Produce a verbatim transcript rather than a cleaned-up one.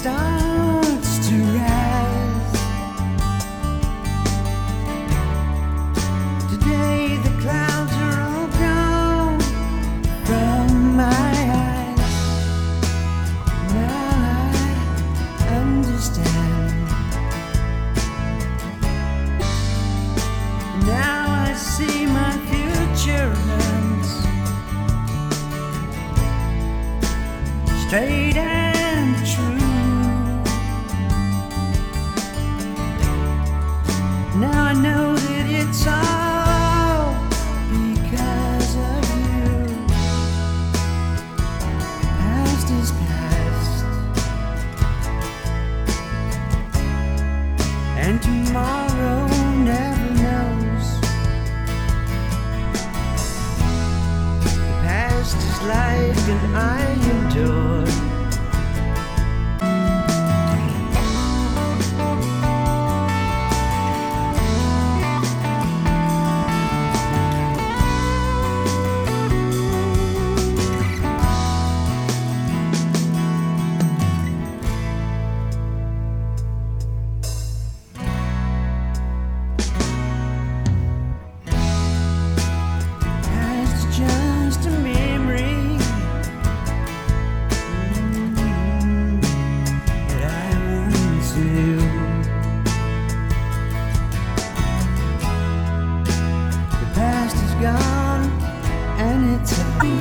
starts to rise. Today the clouds are all gone from my eyes. Now I understand. Now I see my future runs straight and true. Now I know that it's all because of you. Past is past, and tomorrow never knows. The past is like an iron door. Just a memory mm, that I once knew. The past is gone and it's a